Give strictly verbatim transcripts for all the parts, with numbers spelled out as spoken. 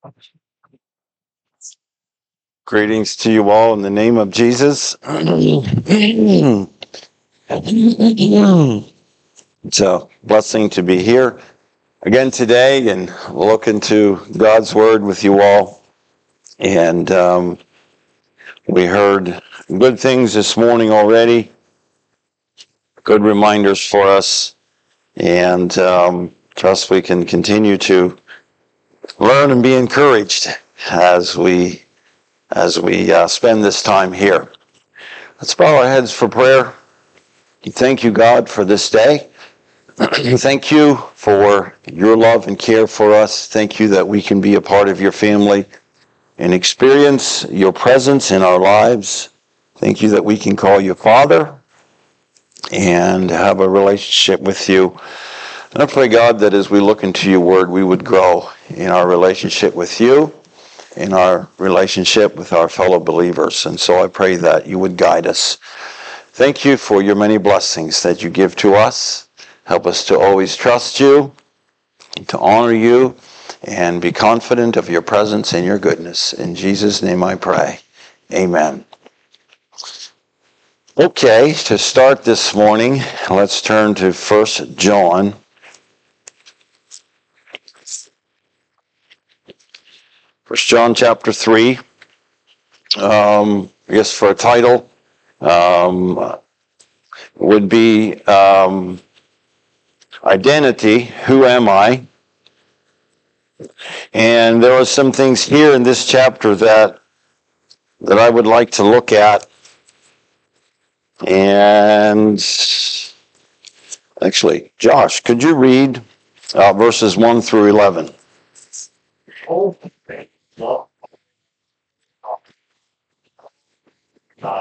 Greetings to you all in the name of Jesus. It's a blessing to be here again today and look into God's Word with you all. And um, we heard good things this morning already, good reminders for us, and um, trust we can continue to learn and be encouraged as we as we uh, spend this time here. Let's bow our heads for prayer. Thank you, God, for this day. Thank you for your love and care for us. Thank you that we can be a part of your family and experience your presence in our lives. Thank you that we can call you Father and have a relationship with you. And I pray, God, that as we look into your word, we would grow in our relationship with you, in our relationship with our fellow believers. And so I pray that you would guide us. Thank you for your many blessings that you give to us. Help us to always trust you, to honor you, and be confident of your presence and your goodness. In Jesus' name I pray. Amen. Okay, to start this morning, let's turn to First John. First John chapter three. Um, I guess for a title, um, would be um, Identity, Who Am I? And there are some things here in this chapter that that I would like to look at. And actually, Josh, could you read uh, verses one through eleven? Oh, well, uh,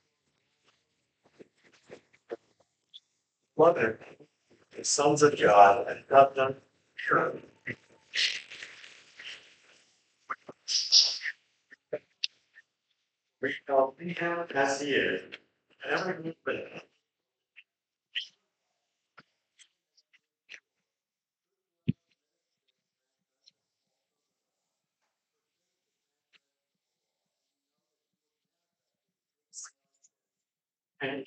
Mother, the sons of God, and have done pure. We shall see him as he is, and every movement and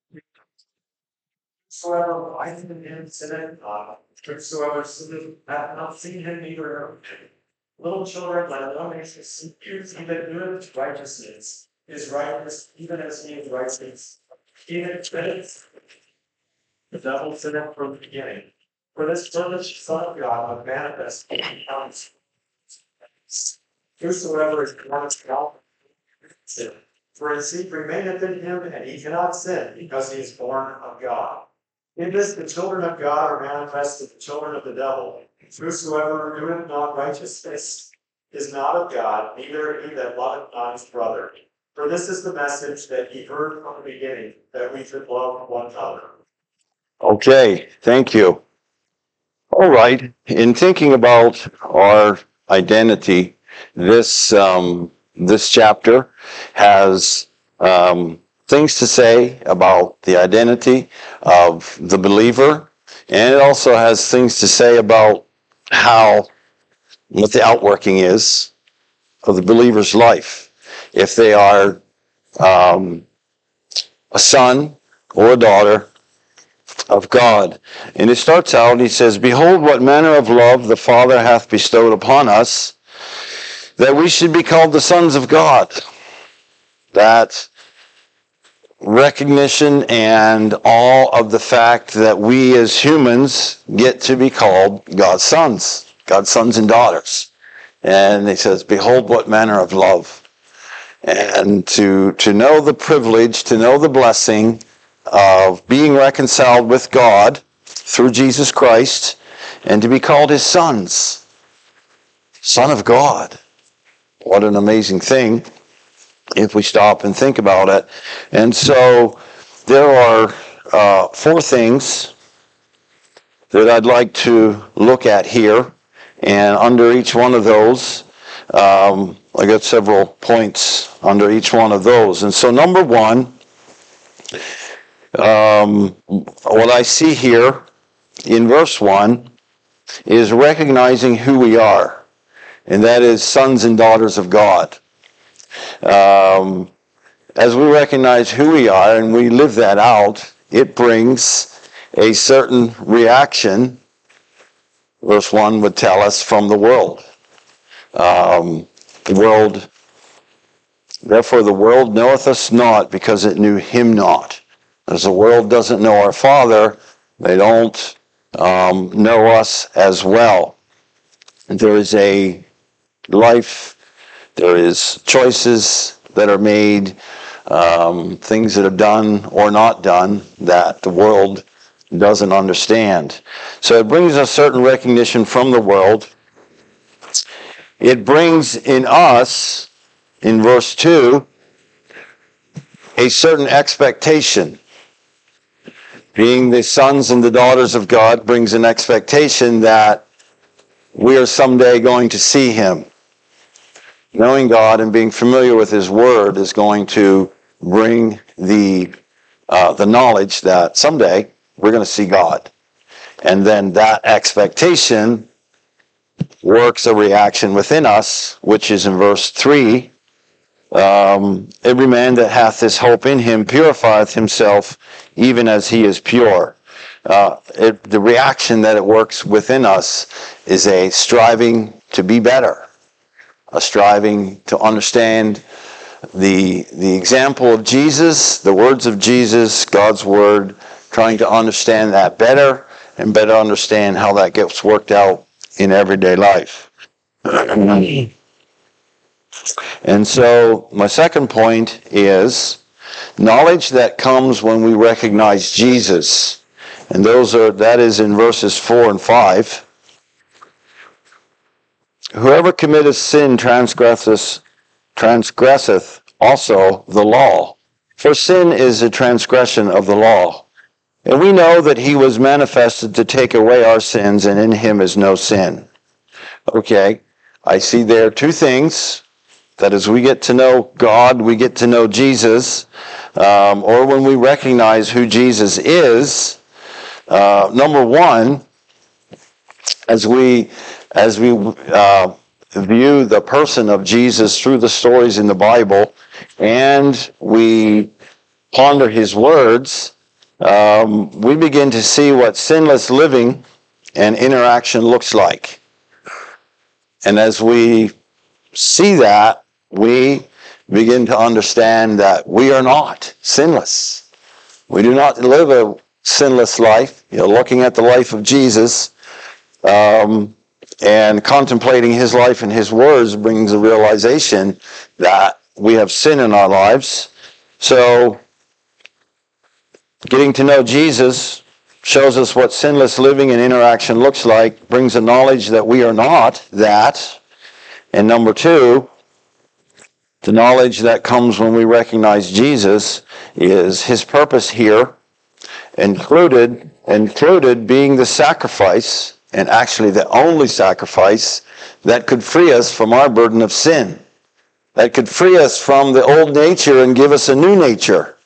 whosoever abides in him sinneth not, whosoever sinneth hath not seen him neither heard him. Little children, let no man deceive you, he that doeth righteousness is righteous, even as he is righteous. He that sinneth, the devil sinneth from the beginning. For this purpose the Son of God was manifest in counts. Whosoever is born of God sin. For his seed remaineth in him, and he cannot sin, because he is born of God. In this the children of God are manifested, the children of the devil. Whosoever doeth not righteousness is not of God, neither he that loveth not his brother. For this is the message that ye heard from the beginning, that we should love one another. Okay, thank you. All right. In thinking about our identity, this um, this chapter has um, things to say about the identity of the believer, and it also has things to say about how what the outworking is of the believer's life. If they are um, a son or a daughter of God. And it starts out, he says, Behold, what manner of love the Father hath bestowed upon us, that we should be called the sons of God. That recognition and all of the fact that we as humans get to be called God's sons, God's sons and daughters. And he says, Behold, what manner of love. And to, to know the privilege, to know the blessing of being reconciled with God through Jesus Christ, and to be called his sons, Son of God. What an amazing thing if we stop and think about it. And so there are uh, four things that I'd like to look at here, and under each one of those, um, I got several points under each one of those. And so number one, um, what I see here in verse one is recognizing who we are. and that is sons and daughters of God. Um, as we recognize who we are and we live that out, it brings a certain reaction, verse one would tell us, from the world. Um, the world, therefore the world knoweth us not, because it knew him not. As the world doesn't know our Father, they don't um, know us as well. There is a life, there is choices that are made, um, things that are done or not done that the world doesn't understand. So it brings a certain recognition from the world. It brings in us, in verse two, a certain expectation. Being the sons and the daughters of God brings an expectation that we are someday going to see him. Knowing God and being familiar with his word is going to bring the uh, the knowledge that someday we're going to see God. And then that expectation works a reaction within us, which is in verse three. Um, every man that hath this hope in him purifieth himself even as he is pure. Uh, it, the reaction that it works within us is a striving to be better, a striving to understand the the example of Jesus, the words of Jesus, God's word, trying to understand that better and better understand how that gets worked out in everyday life. And so my second point is knowledge that comes when we recognize Jesus. And those are that is in verses four and five. Whoever committeth sin transgresseth, transgresseth also the law. For sin is a transgression of the law. And we know that he was manifested to take away our sins, and in him is no sin. Okay, I see there two things. That as we get to know God, we get to know Jesus, um, or when we recognize who Jesus is. Uh, number one, as we as we uh, view the person of Jesus through the stories in the Bible, and we ponder his words, um, we begin to see what sinless living and interaction looks like. And as we see that, we begin to understand that we are not sinless. We do not live a sinless life. You know, looking at the life of Jesus um, and contemplating his life and his words brings a realization that we have sin in our lives. So, getting to know Jesus shows us what sinless living and interaction looks like, brings a knowledge that we are not that. And number two, the knowledge that comes when we recognize Jesus is his purpose here, included, included being the sacrifice, and actually the only sacrifice that could free us from our burden of sin, that could free us from the old nature and give us a new nature.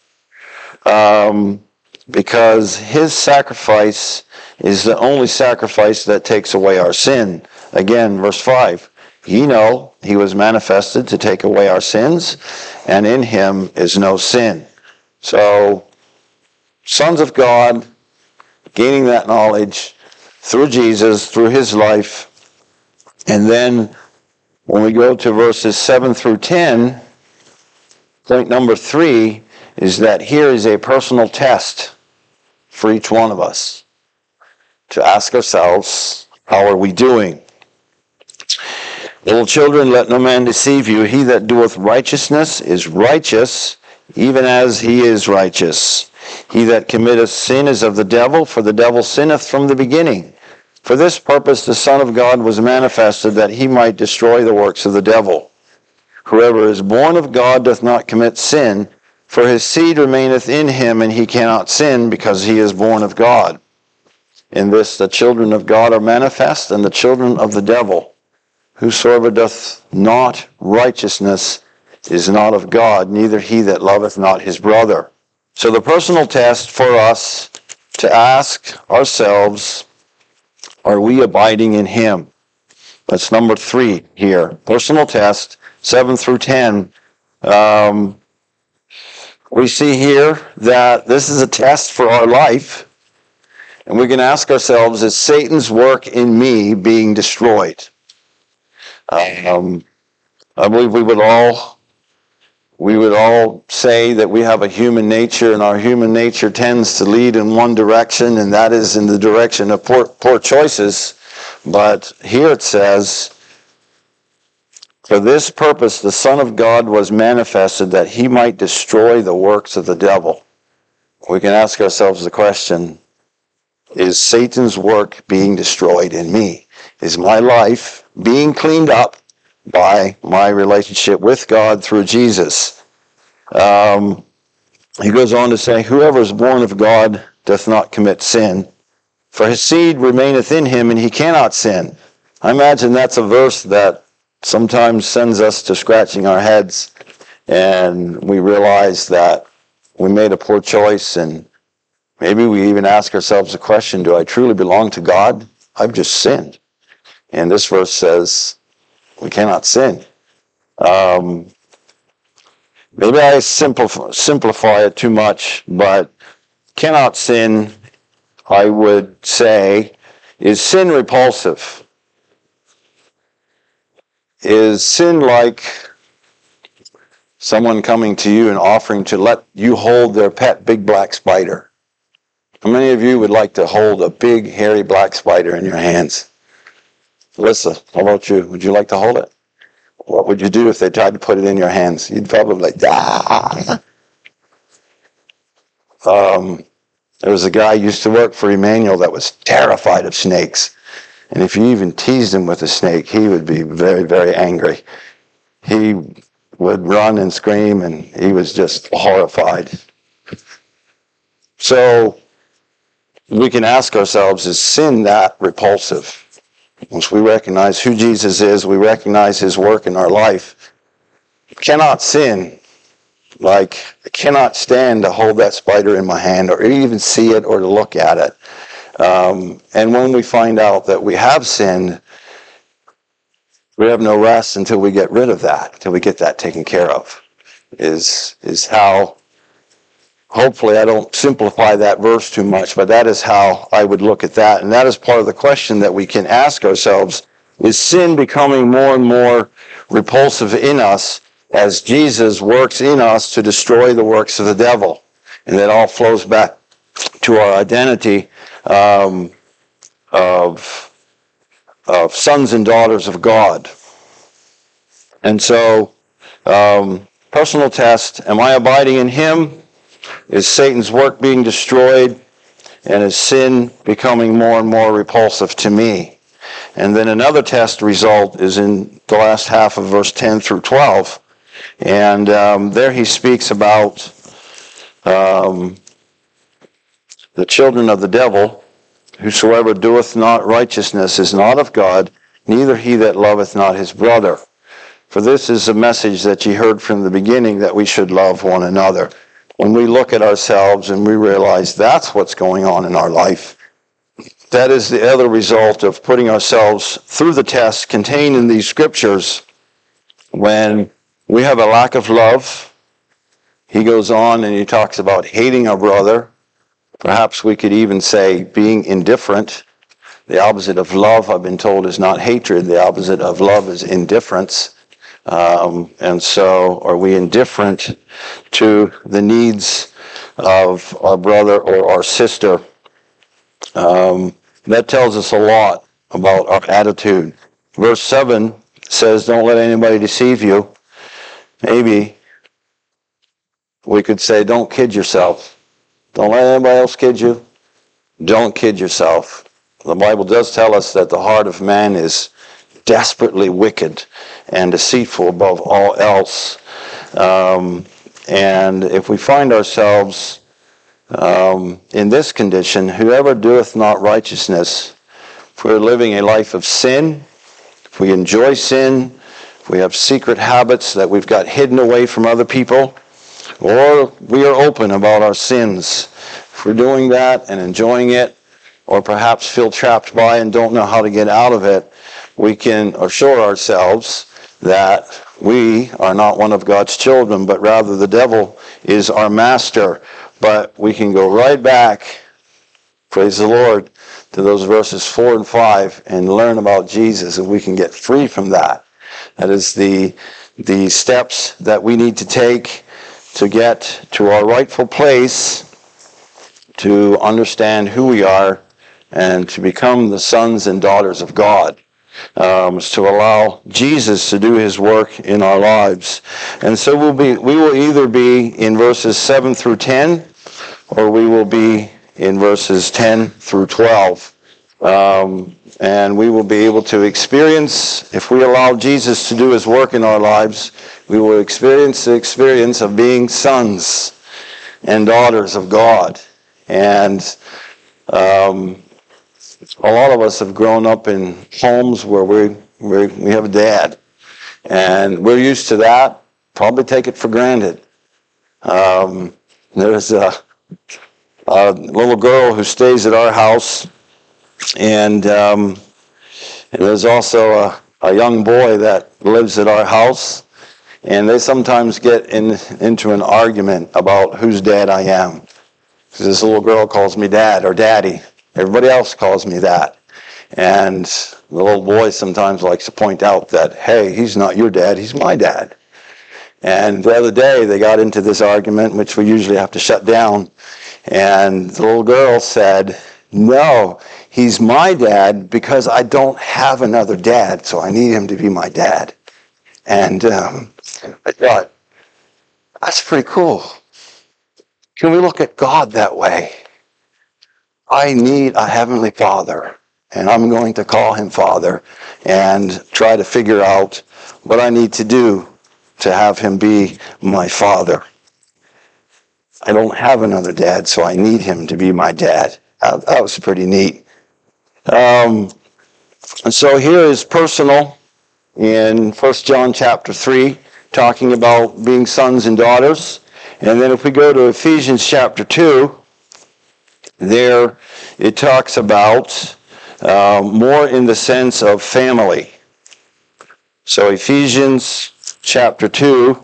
Um, because his sacrifice is the only sacrifice that takes away our sin. Again, verse five. Ye know he was manifested to take away our sins, and in him is no sin. So, sons of God, gaining that knowledge through Jesus, through his life. And then when we go to verses seven through ten, point number three is that here is a personal test for each one of us to ask ourselves, how are we doing? Little children, let no man deceive you. He that doeth righteousness is righteous, even as he is righteous. He that committeth sin is of the devil, for the devil sinneth from the beginning. For this purpose the Son of God was manifested, that he might destroy the works of the devil. Whoever is born of God doth not commit sin, for his seed remaineth in him, and he cannot sin, because he is born of God. In this the children of God are manifest, and the children of the devil. Whosoever doth not righteousness is not of God, neither he that loveth not his brother. So the personal test for us to ask ourselves, are we abiding in him? That's number three here. Personal test, seven through ten. Um, we see here that this is a test for our life. And we can ask ourselves, is Satan's work in me being destroyed? Um, I believe we would all we would all say that we have a human nature, and our human nature tends to lead in one direction, and that is in the direction of poor, poor choices. But here it says, for this purpose the Son of God was manifested, that he might destroy the works of the devil. We can ask ourselves the question, is Satan's work being destroyed in me? Is my life being cleaned up by my relationship with God through Jesus? Um, he goes on to say, whoever is born of God doth not commit sin, for his seed remaineth in him, and he cannot sin. I imagine that's a verse that sometimes sends us to scratching our heads, and we realize that we made a poor choice, and maybe we even ask ourselves the question, do I truly belong to God? I've just sinned. And this verse says we cannot sin. Um, maybe I simplify, simplify it too much, but cannot sin, I would say, is sin repulsive? Is sin like someone coming to you and offering to let you hold their pet big black spider? How many of you would like to hold a big, hairy black spider in your hands? Alyssa, how about you? Would you like to hold it? What would you do if they tried to put it in your hands? You'd probably be like, ah. Um, there was a guy who used to work for Emmanuel that was terrified of snakes. And if you even teased him with a snake, he would be very, very angry. He would run and scream, and he was just horrified. So we can ask ourselves, is sin that repulsive? Once we recognize who Jesus is, we recognize his work in our life. Cannot sin. Like, I cannot stand to hold that spider in my hand or even see it or to look at it. Um, and when we find out that we have sinned, we have no rest until we get rid of that, until we get that taken care of, is, is how... Hopefully I don't simplify that verse too much, but that is how I would look at that. And that is part of the question that we can ask ourselves. Is sin becoming more and more repulsive in us as Jesus works in us to destroy the works of the devil? And that all flows back to our identity um, of, of sons and daughters of God. And so, um, personal test, am I abiding in him? Is Satan's work being destroyed? And is sin becoming more and more repulsive to me? And then another test result is in the last half of verse ten through twelve. And um, there he speaks about um, the children of the devil. Whosoever doeth not righteousness is not of God, neither he that loveth not his brother. For this is a message that ye heard from the beginning, that we should love one another. When we look at ourselves and we realize that's what's going on in our life, that is the other result of putting ourselves through the tests contained in these scriptures. When we have a lack of love, he goes on and he talks about hating our brother. Perhaps we could even say being indifferent. The opposite of love, I've been told, is not hatred. The opposite of love is indifference. Um, and so are we indifferent to the needs of our brother or our sister? Um, that tells us a lot about our attitude. Verse seven says, don't let anybody deceive you. Maybe we could say, don't kid yourself. Don't let anybody else kid you. Don't kid yourself. The Bible does tell us that the heart of man is desperately wicked and deceitful above all else. Um, and if we find ourselves um, in this condition, whoever doeth not righteousness, if we're living a life of sin, if we enjoy sin, if we have secret habits that we've got hidden away from other people, or we are open about our sins, if we're doing that and enjoying it, or perhaps feel trapped by and don't know how to get out of it, we can assure ourselves that we are not one of God's children, but rather the devil is our master. But we can go right back, praise the Lord, to those verses four and five and learn about Jesus, and we can get free from that. That is the, the steps that we need to take to get to our rightful place, to understand who we are, and to become the sons and daughters of God. Um, is to allow Jesus to do his work in our lives. And so we'll be, we will either be in verses seven through ten, or we will be in verses ten through twelve. Um, and we will be able to experience, if we allow Jesus to do his work in our lives, we will experience the experience of being sons and daughters of God. And um, a lot of us have grown up in homes where we we we have a dad, and we're used to that. Probably take it for granted. Um, there's a, a little girl who stays at our house, and, um, and there's also a, a young boy that lives at our house, and they sometimes get in into an argument about whose dad I am. Because this little girl calls me dad or daddy. Everybody else calls me that. And the little boy sometimes likes to point out that, hey, he's not your dad, he's my dad. And the other day they got into this argument, which we usually have to shut down. And the little girl said, no, he's my dad because I don't have another dad, so I need him to be my dad. And um, I thought, that's pretty cool. Can we look at God that way? I need a heavenly Father, and I'm going to call him Father and try to figure out what I need to do to have him be my Father. I don't have another dad, so I need him to be my dad. That, that was pretty neat. Um, and so here is personal in First John chapter three, talking about being sons and daughters. And then if we go to Ephesians chapter two, there it talks about uh, more in the sense of family. So Ephesians chapter two,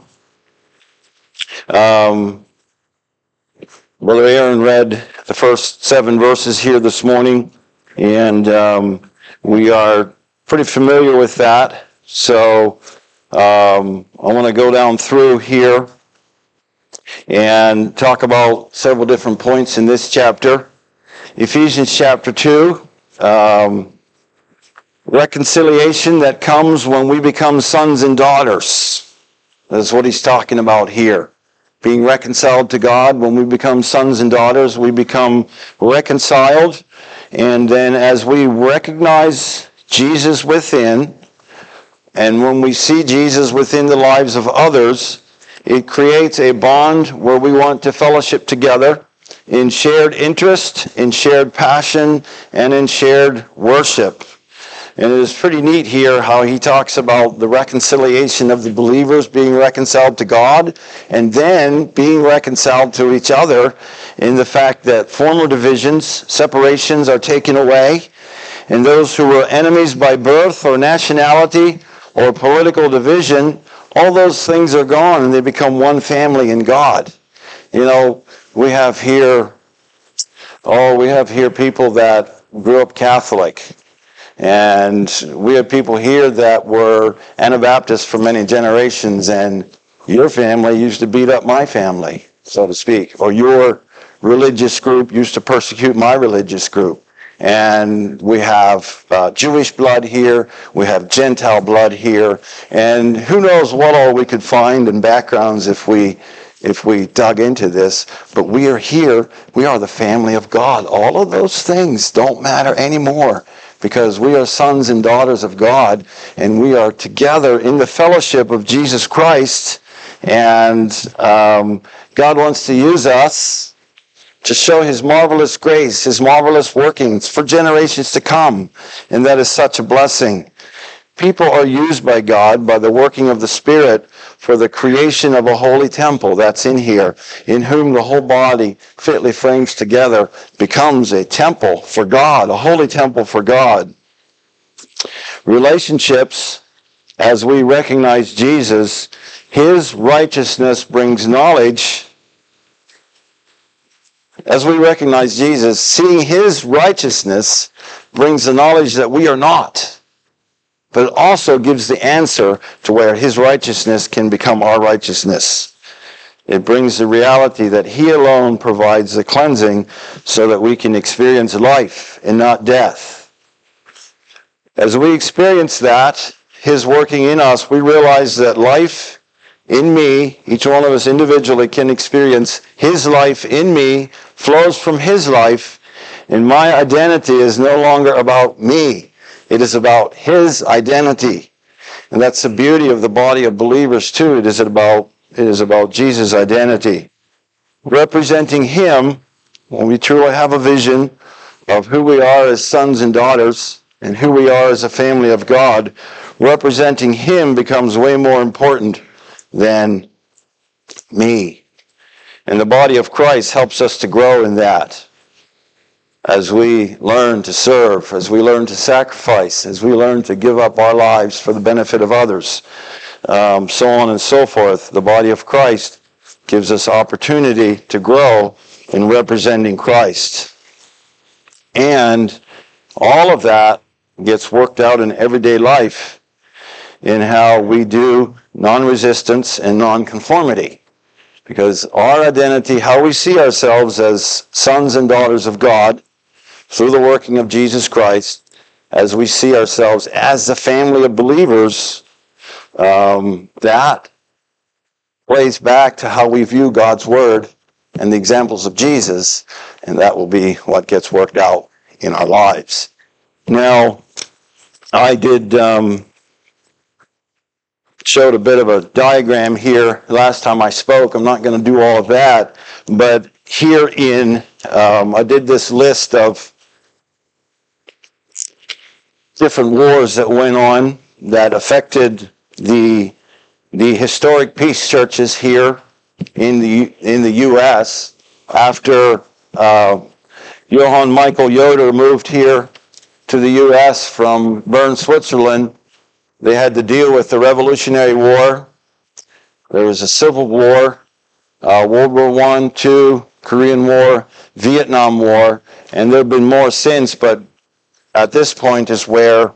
um, Brother Aaron read the first seven verses here this morning, and um, we are pretty familiar with that. So um, I want to go down through here and talk about several different points in this chapter. Ephesians chapter two, um, reconciliation that comes when we become sons and daughters. That's what he's talking about here. Being reconciled to God. When we become sons and daughters, we become reconciled. And then as we recognize Jesus within, and when we see Jesus within the lives of others, it creates a bond where we want to fellowship together in shared interest, in shared passion, and in shared worship. And it is pretty neat here how he talks about the reconciliation of the believers being reconciled to God and then being reconciled to each other in the fact that former divisions, separations are taken away, and those who were enemies by birth or nationality or political division, all those things are gone and they become one family in God. You know, we have here, oh, we have here people that grew up Catholic. And we have people here that were Anabaptists for many generations, and your family used to beat up my family, so to speak. Or your religious group used to persecute my religious group. And we have uh, Jewish blood here, we have Gentile blood here, and who knows what all we could find in backgrounds if we if we dug into this. But we are here, we are the family of God. All of those things don't matter anymore, because we are sons and daughters of God, and we are together in the fellowship of Jesus Christ, and um, God wants to use us to show his marvelous grace, his marvelous workings for generations to come, and that is such a blessing. People are used by God, by the working of the Spirit, for the creation of a holy temple, that's in here, in whom the whole body, fitly framed together, becomes a temple for God, a holy temple for God. Relationships, as we recognize Jesus, his righteousness brings knowledge. As we recognize Jesus, seeing his righteousness brings the knowledge that we are not. But it also gives the answer to where his righteousness can become our righteousness. It brings the reality that he alone provides the cleansing so that we can experience life and not death. As we experience that, his working in us, we realize that life in me, each one of us individually can experience his life in me, flows from his life, and my identity is no longer about me. It is about his identity. And that's the beauty of the body of believers too. It is about, it is about Jesus' identity. Representing him, when we truly have a vision of who we are as sons and daughters, and who we are as a family of God, representing him becomes way more important than me. And the body of Christ helps us to grow in that. As we learn to serve, as we learn to sacrifice, as we learn to give up our lives for the benefit of others, um, so on and so forth, the body of Christ gives us opportunity to grow in representing Christ. And all of that gets worked out in everyday life in how we do non-resistance and non-conformity. Because our identity, how we see ourselves as sons and daughters of God, through the working of Jesus Christ, as we see ourselves as the family of believers, um, that plays back to how we view God's Word and the examples of Jesus, and that will be what gets worked out in our lives. Now, I did um, showed a bit of a diagram here last time I spoke. I'm not going to do all of that, but here in, um, I did this list of different wars that went on that affected the the historic peace churches here in the in the U S after uh, Johann Michael Yoder moved here to the U S from Bern, Switzerland. They had to deal with the Revolutionary War. There was a Civil War, uh, World War One, Two, Korean War, Vietnam War, and there have been more since, but at this point is where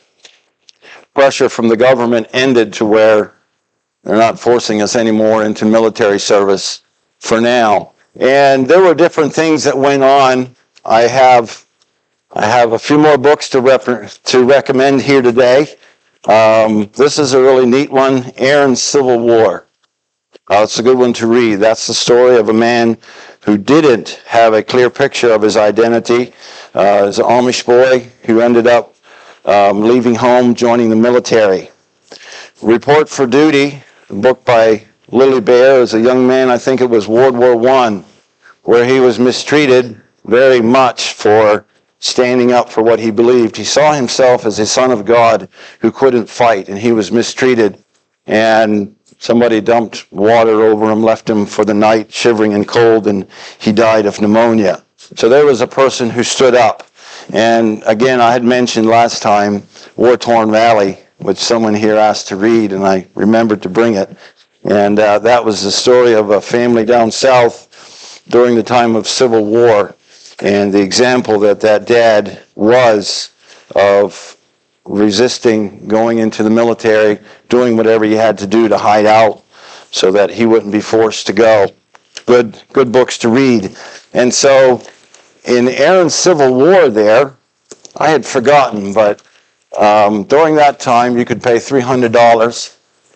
pressure from the government ended to where they're not forcing us anymore into military service for now. And there were different things that went on. I have I have a few more books to rep- to recommend here today. Um, this is a really neat one, Aaron's Civil War. Uh, it's a good one to read. That's the story of a man who didn't have a clear picture of his identity. Uh, as an Amish boy who ended up um, leaving home, joining the military. Report for Duty, a book by Lily Bear, as a young man, I think it was World War One, where he was mistreated very much for standing up for what he believed. He saw himself as a son of God who couldn't fight, and he was mistreated. And somebody dumped water over him, left him for the night, shivering and cold, and he died of pneumonia. So there was a person who stood up. And again, I had mentioned last time War Torn Valley, which someone here asked to read, and I remembered to bring it. And uh, that was the story of a family down south during the time of Civil War, and the example that that dad was of resisting going into the military, doing whatever he had to do to hide out so that he wouldn't be forced to go. Good, good books to read. And so in Aaron's Civil War there, I had forgotten, but um, during that time you could pay three hundred dollars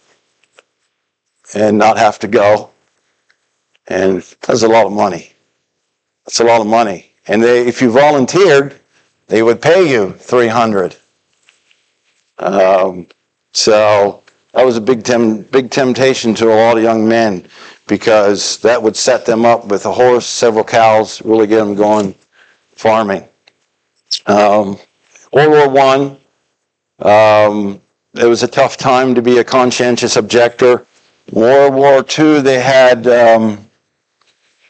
and not have to go. And that's a lot of money. That's a lot of money. And they, if you volunteered, they would pay you three hundred dollars. Um, so that was a big tem- big temptation to a lot of young men, because that would set them up with a horse, several cows, really get them going farming. Um, World War One, um, it was a tough time to be a conscientious objector. World War Two, they had um,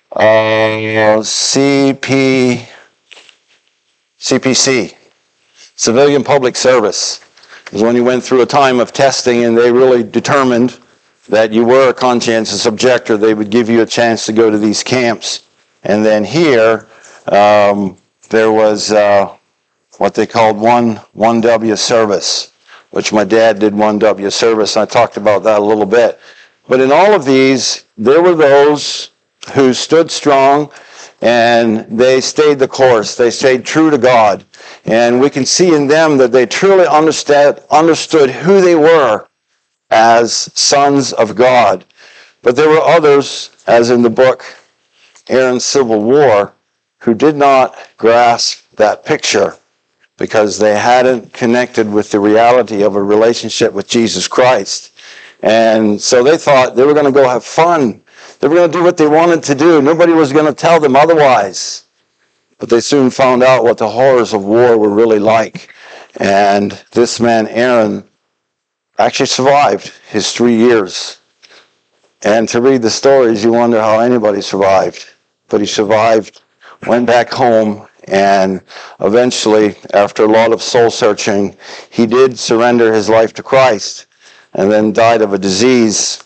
uh, C P C P C, Civilian public service is when you went through a time of testing and they really determined that you were a conscientious objector. They would give you a chance to go to these camps. And then here, um, there was uh, what they called one, 1W service, which my dad did one W service. I talked about that a little bit. But in all of these, there were those who stood strong and they stayed the course. They stayed true to God. And we can see in them that they truly understood, understood who they were as sons of God. But there were others, as in the book Aaron's Civil War, who did not grasp that picture because they hadn't connected with the reality of a relationship with Jesus Christ. And so they thought they were going to go have fun. They were going to do what they wanted to do. Nobody was going to tell them otherwise. But they soon found out what the horrors of war were really like. And this man, Aaron, actually survived his three years. And to read the stories, you wonder how anybody survived. But he survived, went back home, and eventually, after a lot of soul searching, he did surrender his life to Christ and then died of a disease.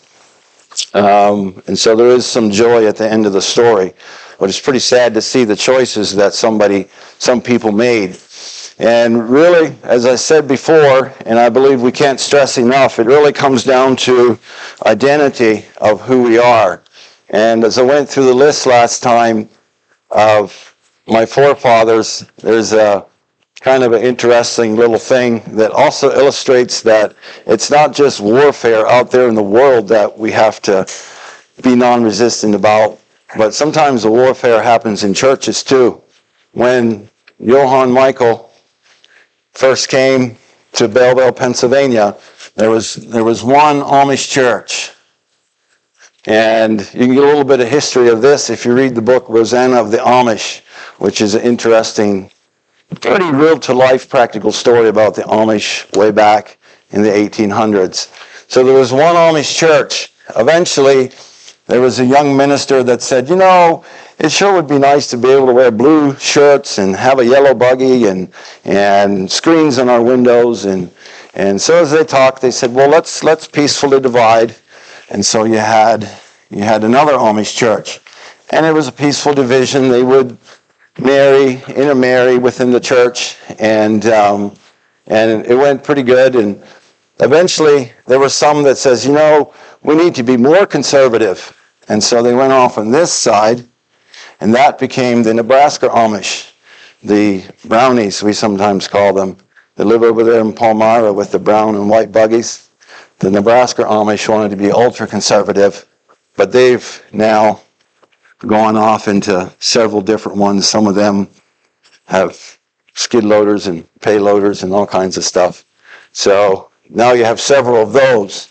Um, and so there is some joy at the end of the story. But it's pretty sad to see the choices that somebody, some people made. And really, as I said before, and I believe we can't stress enough, it really comes down to identity of who we are. And as I went through the list last time of my forefathers, there's a kind of an interesting little thing that also illustrates that it's not just warfare out there in the world that we have to be non-resistant about, but sometimes the warfare happens in churches too. When Johann Michael first came to Belleville, Pennsylvania, there was there was one Amish church. And you can get a little bit of history of this if you read the book Rosanna of the Amish, which is an interesting, pretty real-to-life practical story about the Amish way back in the eighteen hundreds. So there was one Amish church. Eventually, there was a young minister that said, you know, it sure would be nice to be able to wear blue shirts and have a yellow buggy and and screens on our windows. And, and so as they talked, they said, well, let's let's peacefully divide. And so you had you had another Amish church. And it was a peaceful division. They would marry, intermarry within the church, and um, and it went pretty good. And eventually there were some that says, you know, we need to be more conservative. And so they went off on this side, and that became the Nebraska Amish, the brownies we sometimes call them. They live over there in Palmyra with the brown and white buggies. The Nebraska Amish wanted to be ultra-conservative, but they've now gone off into several different ones. Some of them have skid loaders and payloaders and all kinds of stuff. So now you have several of those.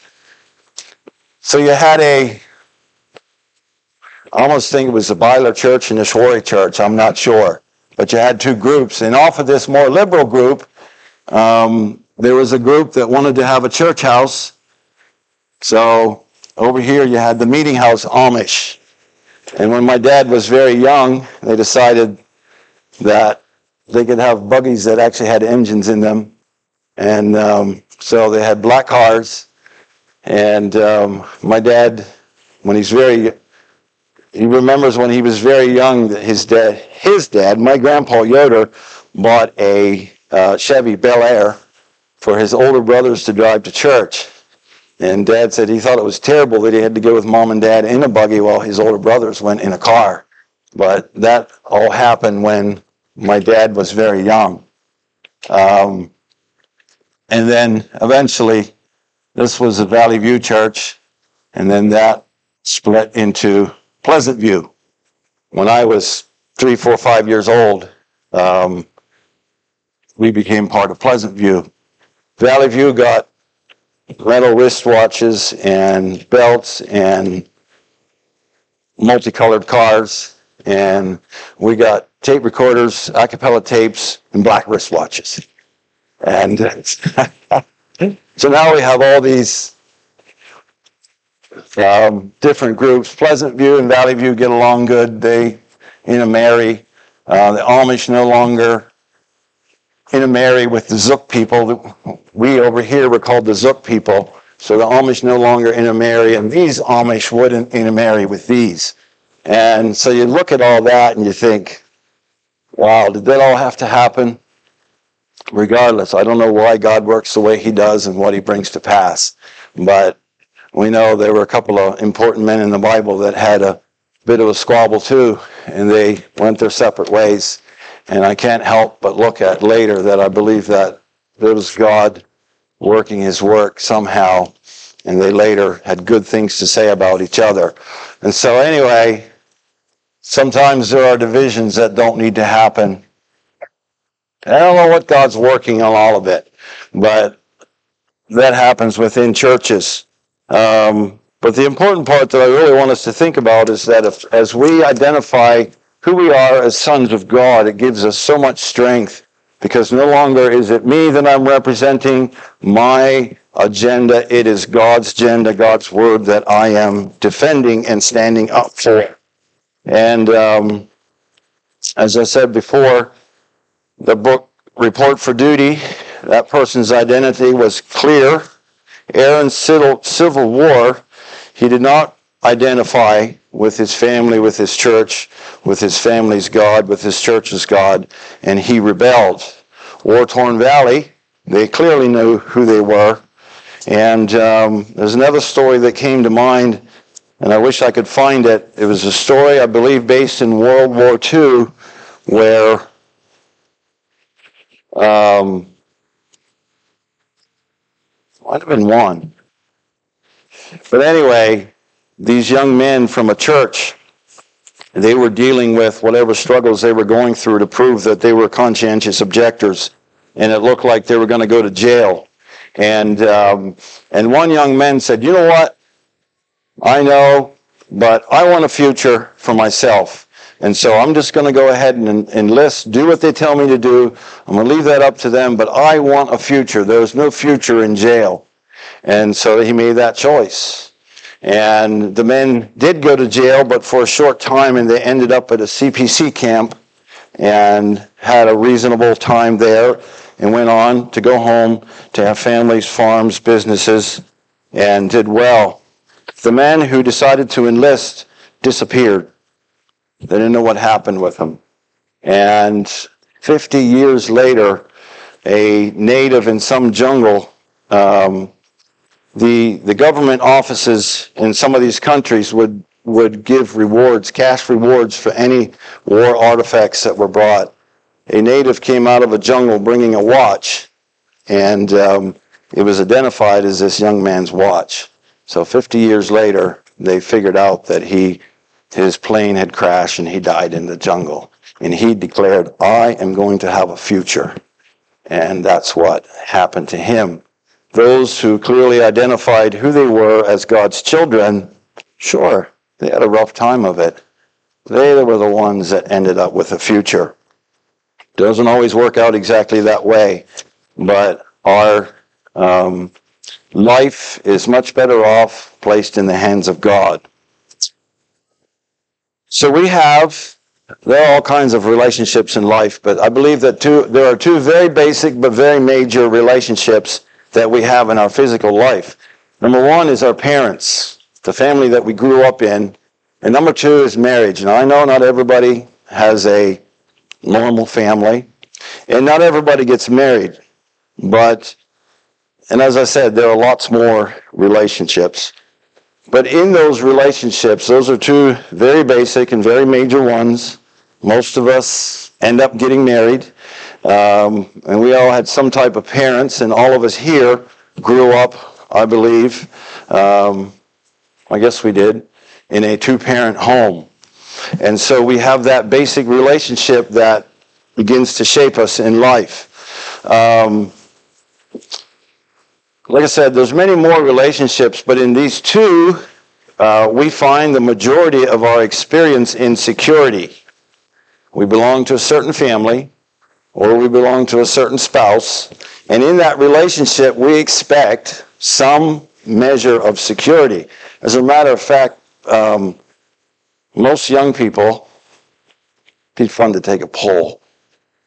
So you had a, I almost think it was the Byler Church and the Schwarry Church, I'm not sure. But you had two groups. And off of this more liberal group, um, there was a group that wanted to have a church house. So over here you had the Meeting House Amish. And when my dad was very young, they decided that they could have buggies that actually had engines in them. And um, so they had black cars. And um, my dad, when he's very, he remembers when he was very young that his dad, his dad, my grandpa Yoder, bought a uh, Chevy Bel Air for his older brothers to drive to church. And Dad said he thought it was terrible that he had to go with Mom and Dad in a buggy while his older brothers went in a car. But that all happened when my dad was very young. Um, and then eventually, this was a Valley View Church, and then that split into Pleasant View. When I was three, four, five years old, um, we became part of Pleasant View. Valley View got metal wristwatches and belts and multicolored cars, and we got tape recorders, a cappella tapes, and black wristwatches. And so now we have all these um, different groups. Pleasant View and Valley View get along good. They intermarry. Uh, the Amish no longer intermarry with the Zook people. We over here were called the Zook people. So the Amish no longer intermarry, and these Amish wouldn't intermarry with these. And so you look at all that and you think, wow, did that all have to happen? Regardless, I don't know why God works the way he does and what he brings to pass. But we know there were a couple of important men in the Bible that had a bit of a squabble too, and they went their separate ways. And I can't help but look at later that I believe that there was God working his work somehow, and they later had good things to say about each other. And so anyway, sometimes there are divisions that don't need to happen. I don't know what God's working on all of it, but that happens within churches. Um, but the important part that I really want us to think about is that if, as we identify who we are as sons of God, it gives us so much strength, because no longer is it me that I'm representing, my agenda. It is God's agenda, God's word that I am defending and standing up for. And um, as I said before, the book Report for Duty, that person's identity was clear. Aaron's civil, civil war, he did not identify with his family, with his church, with his family's God, with his church's God, and he rebelled. War-torn Valley, they clearly knew who they were. And um, there's another story that came to mind, and I wish I could find it. It was a story, I believe, based in World War Two, where um, might have been one. But anyway, these young men from a church, they were dealing with whatever struggles they were going through to prove that they were conscientious objectors, and it looked like they were going to go to jail. And um, and one young man said, you know what? I know, but I want a future for myself. And so I'm just going to go ahead and enlist, do what they tell me to do. I'm going to leave that up to them, but I want a future. There's no future in jail. And so he made that choice. And the men did go to jail, but for a short time, and they ended up at a C P C camp and had a reasonable time there, and went on to go home to have families, farms, businesses, and did well. The man who decided to enlist disappeared. They didn't know what happened with him. And fifty years later, a native in some jungle, um, the the government offices in some of these countries would, would give rewards, cash rewards for any war artifacts that were brought. A native came out of a jungle bringing a watch, and um, it was identified as this young man's watch. So fifty years later, they figured out that he, his plane had crashed and he died in the jungle. And he declared, I am going to have a future. And that's what happened to him. Those who clearly identified who they were as God's children, sure, they had a rough time of it. They were the ones that ended up with a future. Doesn't always work out exactly that way, but our um, life is much better off placed in the hands of God. So we have, there are all kinds of relationships in life, but I believe that two, there are two very basic but very major relationships that we have in our physical life. Number one is our parents, the family that we grew up in, and number two is marriage. Now I know not everybody has a normal family, and not everybody gets married, but, and as I said, there are lots more relationships. But in those relationships, those are two very basic and very major ones. Most of us end up getting married, um, and we all had some type of parents, and all of us here grew up, I believe, um, I guess we did, in a two-parent home. And so we have that basic relationship that begins to shape us in life. Um, like I said, there's many more relationships, but in these two, uh, we find the majority of our experience in security. We belong to a certain family, or we belong to a certain spouse, and in that relationship, we expect some measure of security. As a matter of fact, um, most young people, it'd be fun to take a poll.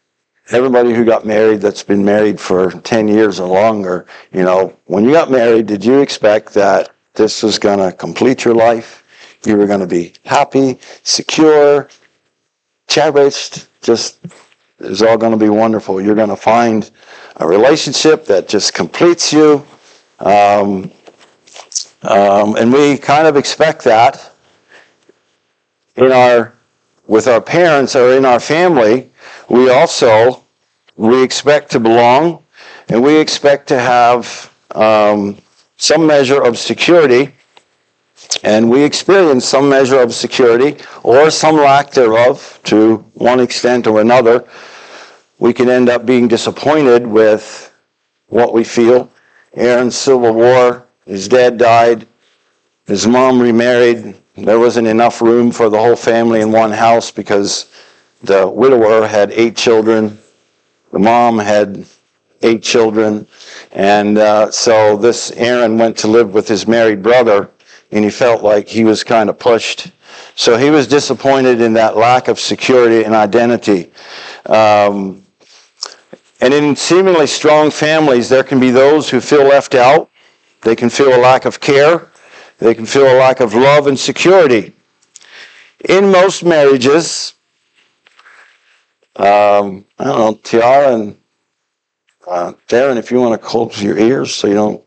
everybody who got married that's been married for ten years or longer, you know, when you got married, did you expect that this was going to complete your life? You were going to be happy, secure, cherished, just, it was all going to be wonderful. You're going to find a relationship that just completes you. Um, um, and we kind of expect that in our, with our parents or in our family. We also, we expect to belong, and we expect to have um, some measure of security, and we experience some measure of security or some lack thereof to one extent or another. We can end up being disappointed with what we feel. Aaron's Civil War, his dad died, his mom remarried. There wasn't enough room for the whole family in one house because the widower had eight children. The mom had eight children. And uh, so this Aaron went to live with his married brother, and he felt like he was kind of pushed. So he was disappointed in that lack of security and identity. Um, and in seemingly strong families, there can be those who feel left out. They can feel a lack of care. They can feel a lack of love and security. In most marriages, um, I don't know, Tiara and uh, Darren, if you want to close your ears so you don't,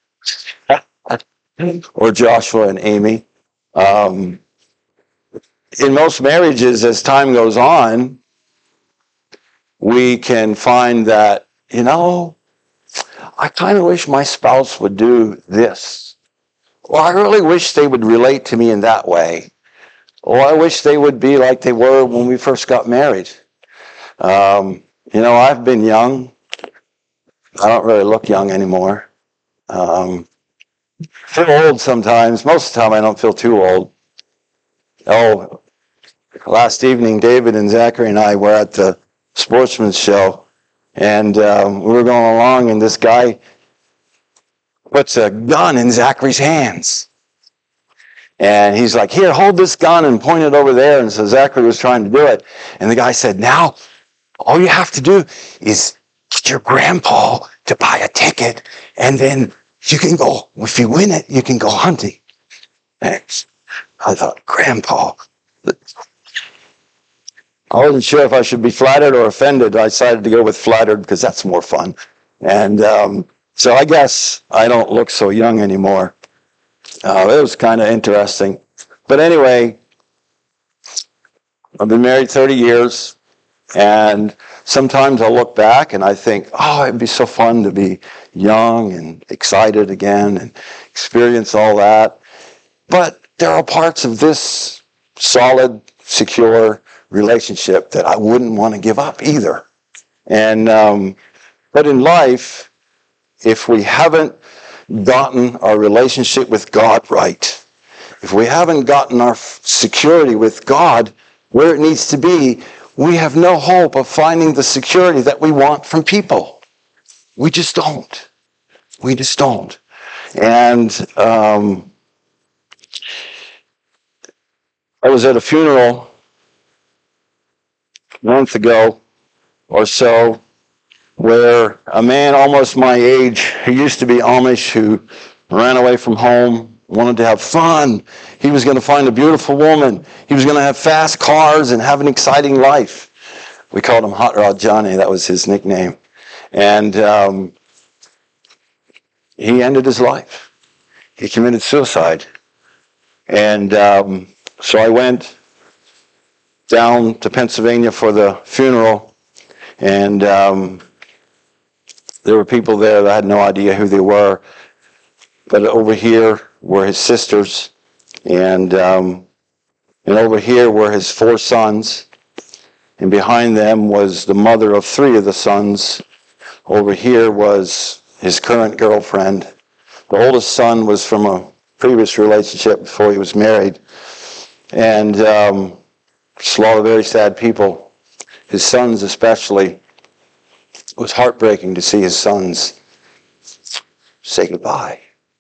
or Joshua and Amy. Um, in most marriages, as time goes on, we can find that, you know, I kind of wish my spouse would do this. Or I really wish they would relate to me in that way. Or I wish they would be like they were when we first got married. Um, you know, I've been young. I don't really look young anymore. Um, I feel old sometimes. Most of the time I don't feel too old. Oh, last evening, David and Zachary and I were at the Sportsman's Show. And um, we were going along, and this guy puts a gun in Zachary's hands. And he's like, here, hold this gun, and point it over there. And so Zachary was trying to do it. And the guy said, now, all you have to do is get your grandpa to buy a ticket, and then you can go, if you win it, you can go hunting. Thanks. I thought, grandpa. I wasn't sure if I should be flattered or offended. I decided to go with flattered because that's more fun. And um, so I guess I don't look so young anymore. Uh, it was kind of interesting. But anyway, I've been married thirty years, and sometimes I'll look back and I think, oh, it'd be so fun to be young and excited again and experience all that. But there are parts of this solid, secure relationship that I wouldn't want to give up either. And um, but in life, if we haven't gotten our relationship with God right, if we haven't gotten our security with God where it needs to be, we have no hope of finding the security that we want from people. We just don't. We just don't. And um, I was at a funeral a month ago or so where a man almost my age who used to be Amish, who ran away from home, wanted to have fun. He was going to find a beautiful woman. He was going to have fast cars and have an exciting life. We called him Hot Rod Johnny. That was his nickname. And um, he ended his life. He committed suicide. And um, so I went down to Pennsylvania for the funeral, and um, there were people there that I had no idea who they were. But over here were his sisters, and um, and over here were his four sons, and behind them was the mother of three of the sons. Over here was his current girlfriend. The oldest son was from a previous relationship before he was married, and um, just a lot of very sad people. His sons especially. It was heartbreaking to see his sons say goodbye.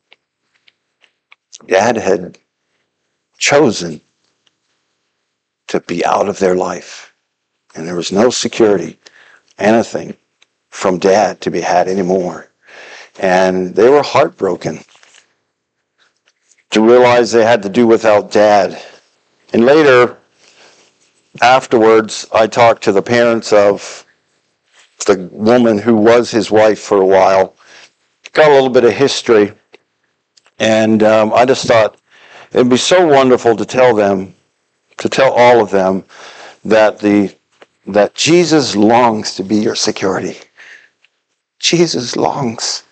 Dad had chosen to be out of their life, and there was no security. anything from Dad to be had anymore. And they were heartbroken to realize they had to do without Dad. And later, afterwards, I talked to the parents of the woman who was his wife for a while, got a little bit of history, and um, I just thought it'd be so wonderful to tell them, to tell all of them, that the that Jesus longs to be your security. Jesus longs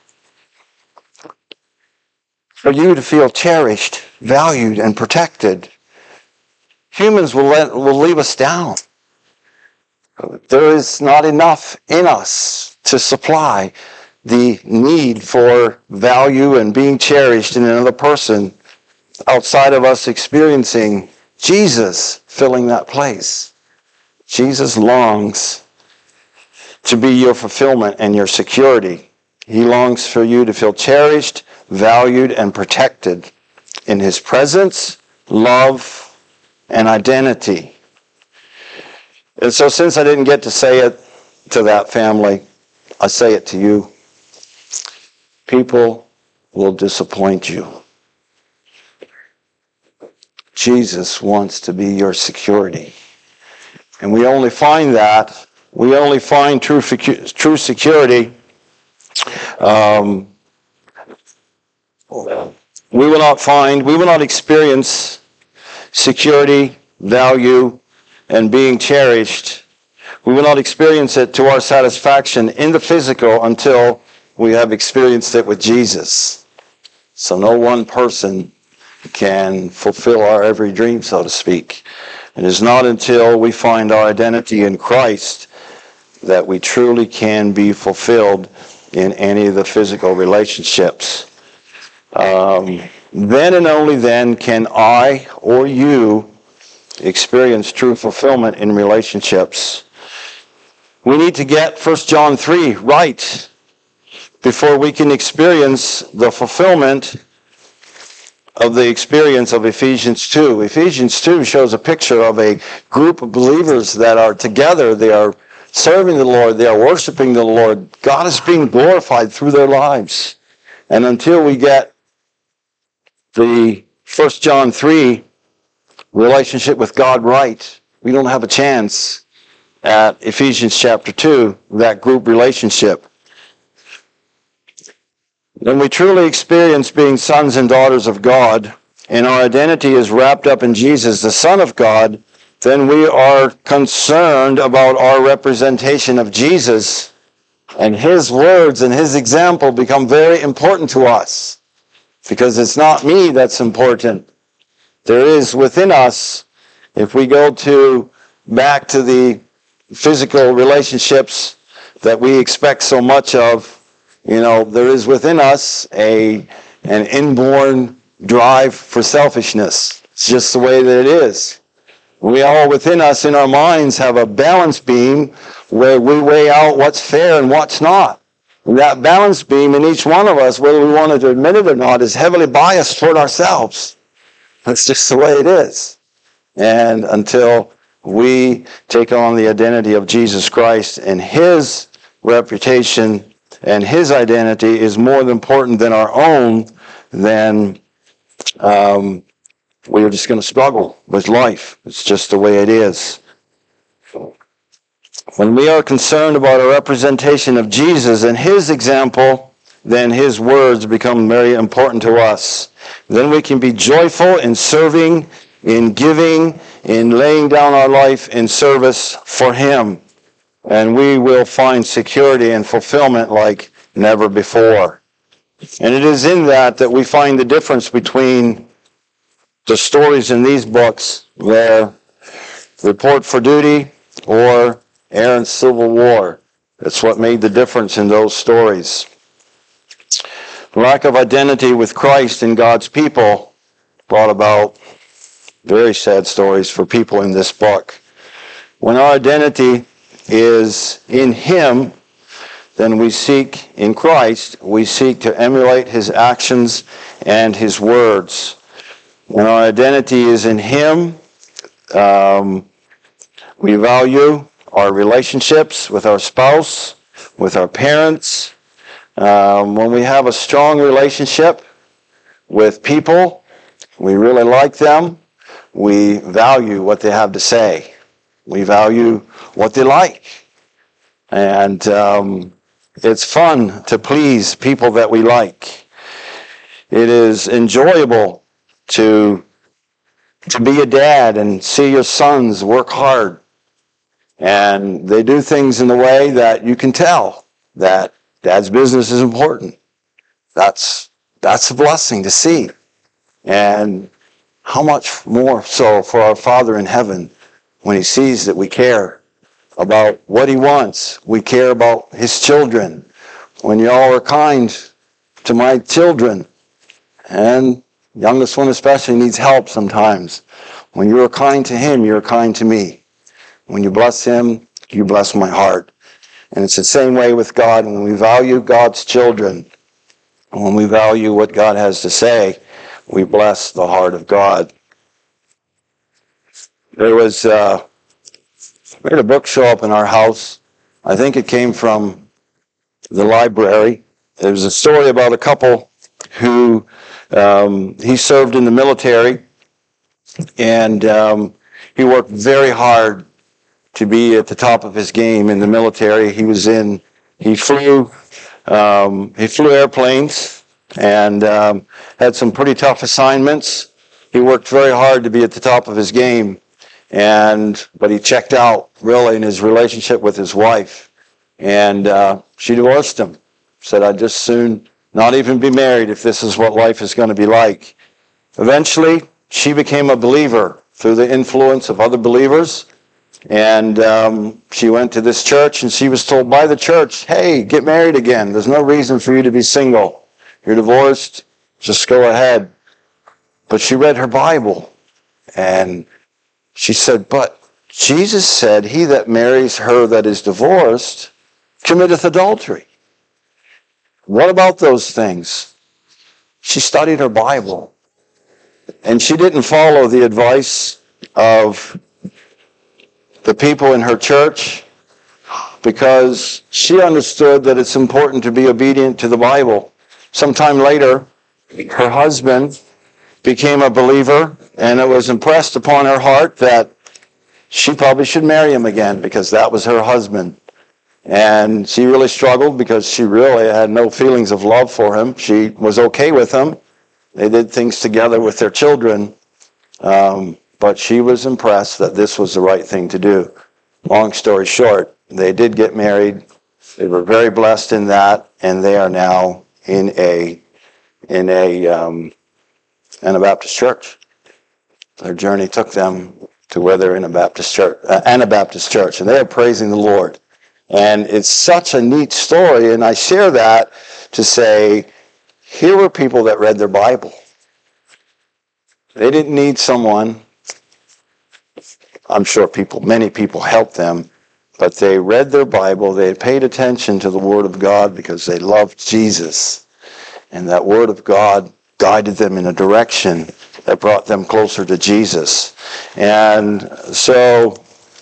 for you to feel cherished, valued, and protected. Humans will let, will leave us down. There is not enough in us to supply the need for value and being cherished in another person outside of us experiencing Jesus filling that place. Jesus longs to be your fulfillment and your security. He longs for you to feel cherished, valued, and protected in his presence, love, and identity. And so since I didn't get to say it to that family, I say it to you. People will disappoint you. Jesus wants to be your security. And we only find that, we only find true, true security. Um, we will not find, we will not experience security, value, and being cherished. We will not experience it to our satisfaction in the physical until we have experienced it with Jesus. So no one person can fulfill our every dream, so to speak. It is not until we find our identity in Christ that we truly can be fulfilled in any of the physical relationships. Um, then and only then can I or you experience true fulfillment in relationships. We need to get First John three right before we can experience the fulfillment of the experience of Ephesians two. Ephesians two shows a picture of a group of believers that are together. They are serving the Lord. They are worshiping the Lord. God is being glorified through their lives. And until we get the First John three relationship with God right, we don't have a chance at Ephesians chapter two, that group relationship. When we truly experience being sons and daughters of God, and our identity is wrapped up in Jesus, the Son of God, then we are concerned about our representation of Jesus, and his words and his example become very important to us, because it's not me that's important. There is within us, if we go to back to the physical relationships that we expect so much of, you know, there is within us a an inborn drive for selfishness. It's just the way that it is. We all within us in our minds have a balance beam where we weigh out what's fair and what's not. And that balance beam in each one of us, whether we wanted to admit it or not, is heavily biased toward ourselves. That's just the way it is. And until we take on the identity of Jesus Christ and his reputation and his identity is more important than our own, then um, we're just going to struggle with life. It's just the way it is. When we are concerned about a representation of Jesus and his example, then his words become very important to us. Then we can be joyful in serving, in giving, in laying down our life in service for him. And we will find security and fulfillment like never before. And it is in that that we find the difference between the stories in these books, where Report for Duty or Aaron's Civil War. That's what made the difference in those stories. Lack of identity with Christ and God's people brought about very sad stories for people in this book. When our identity is in him, then we seek, in Christ, we seek to emulate his actions and his words. When our identity is in him, um, we value our relationships with our spouse, with our parents. Um, when we have a strong relationship with people, we really like them, we value what they have to say. We value what they like. And um, it's fun to please people that we like. It is enjoyable to, to be a dad and see your sons work hard. And they do things in the way that you can tell that dad's business is important. That's, that's a blessing to see. And how much more so for our Father in heaven when he sees that we care about what he wants. We care about his children. When y'all are kind to my children, and youngest one especially needs help sometimes. When you're kind to him, you're kind to me. When you bless him, you bless my heart. And it's the same way with God. When we value God's children, when we value what God has to say, we bless the heart of God. There was, uh, we had a book show up in our house. I think it came from the library. There was a story about a couple who, um, he served in the military, and um, he worked very hard to be at the top of his game in the military. He was in, he flew, um, he flew airplanes, and um, had some pretty tough assignments. He worked very hard to be at the top of his game, and but he checked out really in his relationship with his wife, and uh, she divorced him. Said, I'd just soon not even be married if this is what life is going to be like. Eventually, she became a believer through the influence of other believers, and um, she went to this church, and she was told by the church, hey, get married again. There's no reason for you to be single. You're divorced, just go ahead. But she read her Bible, and she said, but Jesus said, he that marries her that is divorced committeth adultery. What about those things? She studied her Bible, and she didn't follow the advice of the people in her church, because she understood that it's important to be obedient to the Bible. Sometime later, her husband became a believer, and it was impressed upon her heart that she probably should marry him again, because that was her husband. And she really struggled because she really had no feelings of love for him. She was okay with him. They did things together with their children, um, but she was impressed that this was the right thing to do. Long story short, they did get married. They were very blessed in that, and they are now in a in a um, Anabaptist church. Their journey took them to where they're in a Baptist church, uh, Anabaptist church, and they are praising the Lord. And it's such a neat story, and I share that to say, here were people that read their Bible. They didn't need someone. I'm sure people, many people helped them, but they read their Bible. They paid attention to the Word of God because they loved Jesus. And that Word of God guided them in a direction that brought them closer to Jesus. And so,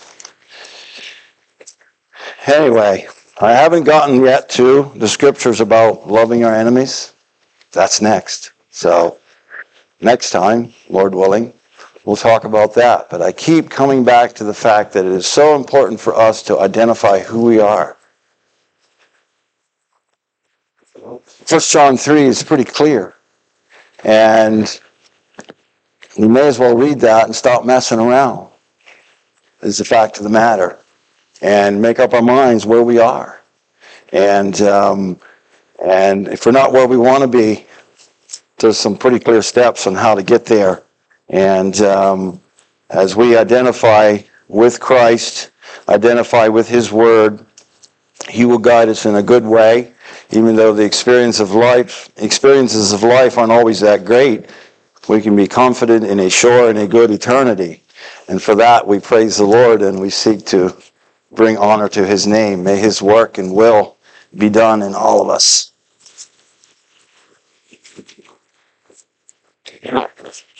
anyway, I haven't gotten yet to the scriptures about loving our enemies. That's next. So, next time, Lord willing, we'll talk about that. But I keep coming back to the fact that it is so important for us to identify who we are. First John three is pretty clear. And we may as well read that and stop messing around, is the fact of the matter. And make up our minds where we are. And um, and if we're not where we want to be, there's some pretty clear steps on how to get there. And um, as we identify with Christ, identify with His Word, He will guide us in a good way. Even though the experience of life, experiences of life aren't always that great, we can be confident in a sure and a good eternity. And for that, we praise the Lord and we seek to bring honor to His name. May His work and will be done in all of us.